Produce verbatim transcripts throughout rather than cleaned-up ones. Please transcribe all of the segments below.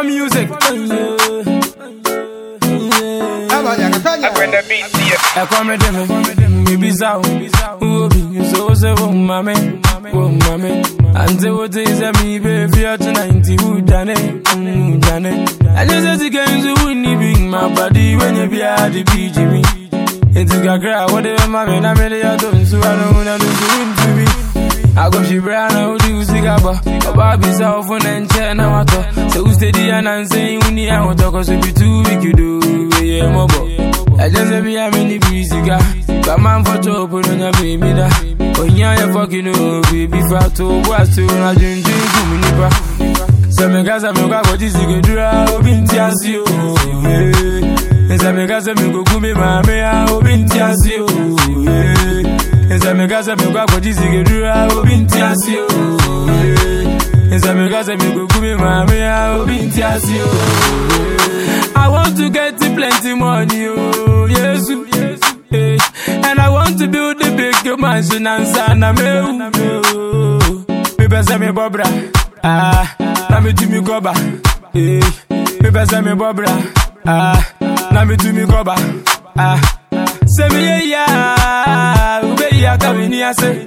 for music. I bring the beat to you. I come with them, baby sound. Who be so so, oh mommy, oh mommy. And say what is a me, baby, at ninety, who done it, who done it. I just said again, so wouldn't bring my body when you be at the B G me. It's a cry, whatever my man, I made it out of so I don't want to win to me. I go she brown, I would do cigaba. A baby self on and chair now I talk. So steady and I'm saying, when you are talk, so be too weak, you do, yeah, mobile. I just say me a mini breezy guy. But man for trouble on your baby da. Oh yeah, you fucking know baby fat to what's to na drink drink to me nipa. So me gaza me go this go do a binti asio. Esa me gaza me go kumi mame a binti asio. Esa me gaza me go this go do a binti asio. Esa me gaza me go kumi mame a binti asio. I want to get plenty money, oh, yes, yes, and I want to build a big mansion and sana me, oh, me pesa me bobra, ah, na me to me goba, eh, me pesa me bobra, ah, na me to me goba, ah, se me ya, ube ya kamini ase,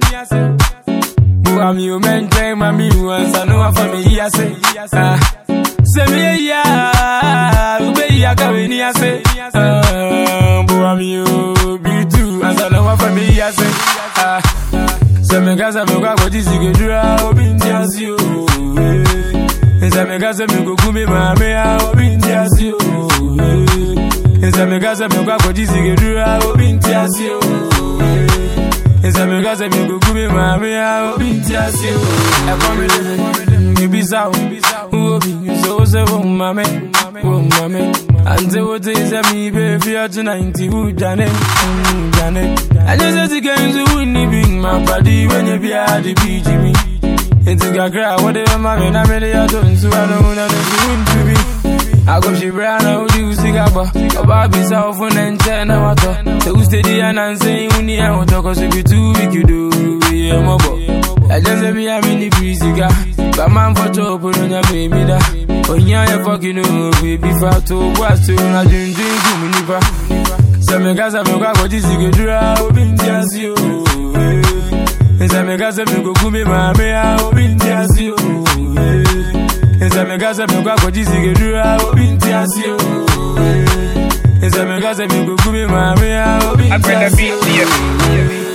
buami you maintain my me once I know for me yase, ah. Se me ya, ube ya kawini ya se. Boy me you be too, as I know for me ya se. Se me gaza me go go disi go dura obinti asio. Se me gaza me go kumi mame a obinti asio. Se me gaza me go go disi go dura obinti asio. Se me gaza me go kumi mame a obinti asio. I come with me be sound. Who be so so, oh mommy, oh mommy. And say what is a me, baby, at ninety, who done it, who done it. I just said again, so wouldn't bring my body when you be at the B G me. It's a cry, whatever my man, I made it out of so I don't want to win to be. I go she brown, I would do cigaba. A baby self on and chair now I talk. So steady and I'm saying, when you are talk, cause if you too weak, you do, yeah, mobile. I just say me a mini breezy guy. But man for trouble on your baby da. Oh yeah, you fucking know baby fat to what's to na drink drink to me nipa. Se me gaza me go go disi go dura obinti asio. Se me gaza me go kumi mame a obinti asio. Se me gaza me go go disi go dura obinti asio. Se me gaza me go kumi mame a obinti asio. I bring the beat to you.